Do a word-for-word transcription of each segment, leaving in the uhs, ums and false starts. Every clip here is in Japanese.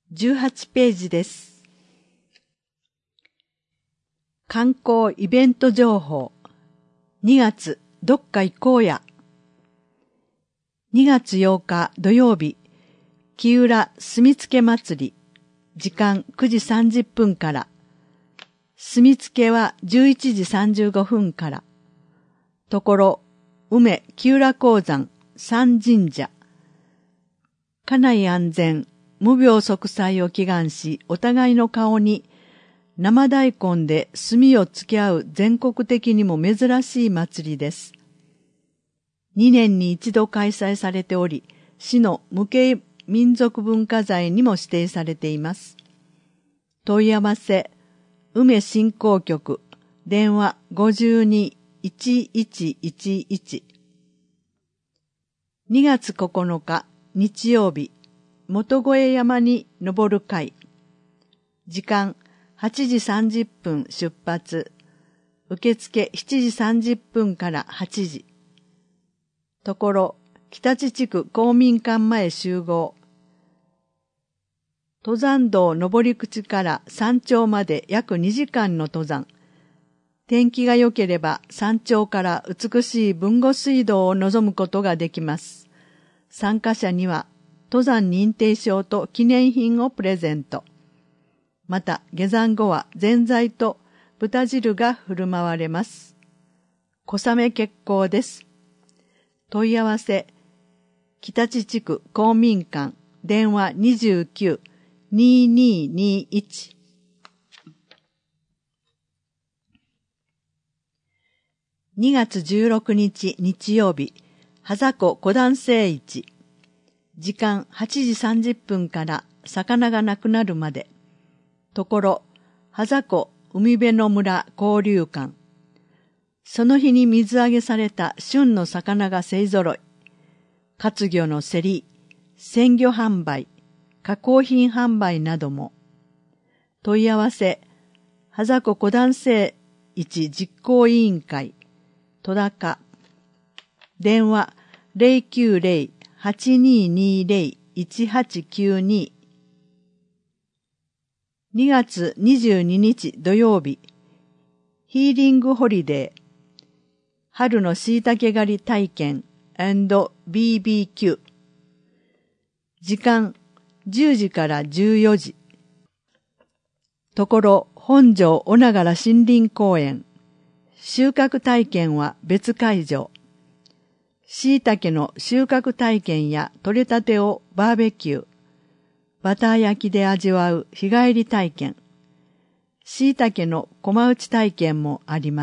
じゅうはちページです。観光イベント情報。にがつ、どっか行こうや。にがつようか土曜日、木浦住付祭り。時間くじさんじゅっぷんから。住付はじゅういちじさんじゅうごふんから。ところ、梅木浦鉱山三神社。家内安全、無病息災を祈願し、お互いの顔に生大根で炭を付け合う全国的にも珍しい祭りです。にねんに一度開催されており、市の無形民族文化財にも指定されています。問い合わせ、梅振興局、電話 ごじゅうに いちいちいちいち。にがつここのか、日曜日、元越山に登る会。時間はちじさんじゅっぷん出発。受付しちじさんじゅっぷんからはちじ。ところ、北地地区公民館前集合。登山道登り口から山頂まで約にじかんの登山。天気が良ければ山頂から美しい豊後水道を望むことができます。参加者には登山認定証と記念品をプレゼント。また、下山後はぜんざいと豚汁が振る舞われます。小雨決行です。問い合わせ、北地地区公民館、電話 にじゅうきゅう にーにーにーいち。にがつじゅうろくにち日曜日、はざこ小団聖市。時間はちじさんじゅっぷんから魚がなくなるまで。ところ、はざこ海辺の村交流館。その日に水揚げされた旬の魚が勢ぞろい。活魚の競り、鮮魚販売、加工品販売なども。問い合わせ、はざこ小団聖市実行委員会、戸高。電話 ゼロきゅうゼロ はちにーにーゼロ いちはちきゅうに。にがつにじゅうににち土曜日、ヒーリングホリデー、春の椎茸狩り体験&ビービーキュー。時間じゅうじからじゅうよじ。ところ、本庄小長良森林公園。収穫体験は別会場。椎茸の収穫体験や取れたてをバーベキュー、バター焼きで味わう日帰り体験、椎茸の駒打ち体験もあります。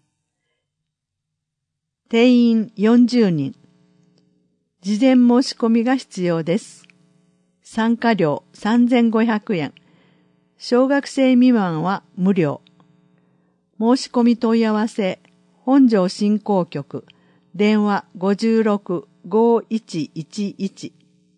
定員よんじゅうにん。事前申し込みが必要です。参加料さんぜんごひゃくえん。小学生未満は無料。申し込み問い合わせ、本庄振興局、電話 ごじゅうろく ごーいちいちいち。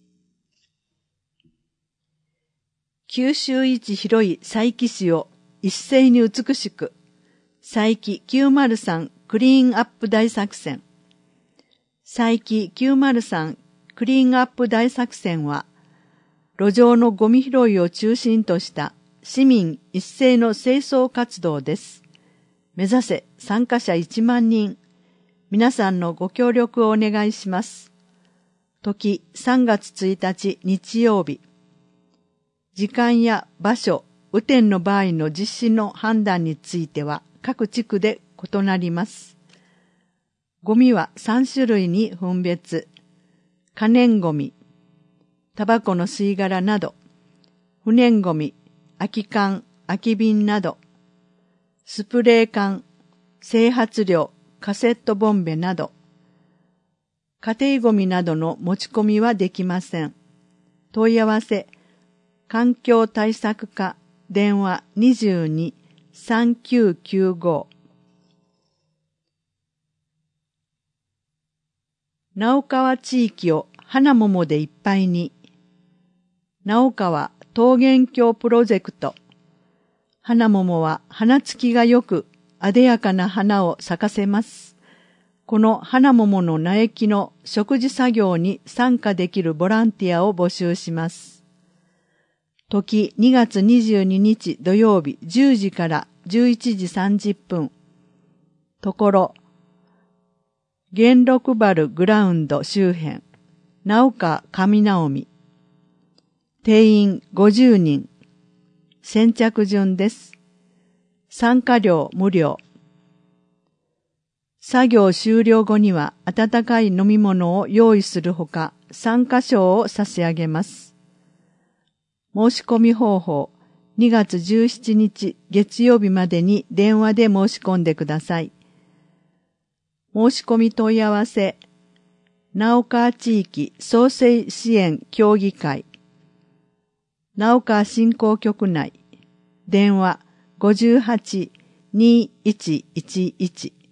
九州一広い佐伯市を一斉に美しく、佐伯きゅうまるさんクリーンアップ大作戦。佐伯きゅうまるさんクリーンアップ大作戦は、路上のゴミ拾いを中心とした市民一斉の清掃活動です。目指せ参加者いちまんにん。皆さんのご協力をお願いします。時さんがつついたち日曜日。時間や場所、雨天の場合の実施の判断については各地区で異なります。ゴミはさんしゅるいに分別。可燃ゴミ、タバコの吸い殻など、不燃ゴミ、空き缶、空き瓶など、スプレー缶、整髪料、カセットボンベなど、家庭ゴミなどの持ち込みはできません。問い合わせ、環境対策課、電話 にじゅうに さんきゅうきゅうご。直川地域を花桃でいっぱいに。直川桃源郷プロジェクト。花桃は花つきがよく、あでやかな花を咲かせます。この花桃の苗木の植樹作業に参加できるボランティアを募集します。 時にがつにじゅうににち土曜日じゅうじからじゅういちじさんじゅっぷん。ところ、元禄原グラウンド周辺、直岡上直美。定員ごじゅうにん。先着順です。参加料無料。作業終了後には温かい飲み物を用意するほか、参加賞を差し上げます。申し込み方法、にがつじゅうしちにち月曜日までに電話で申し込んでください。申し込み問い合わせ、直川地域創生支援協議会、直川振興局内、電話ごじゅうはち にいちいちいち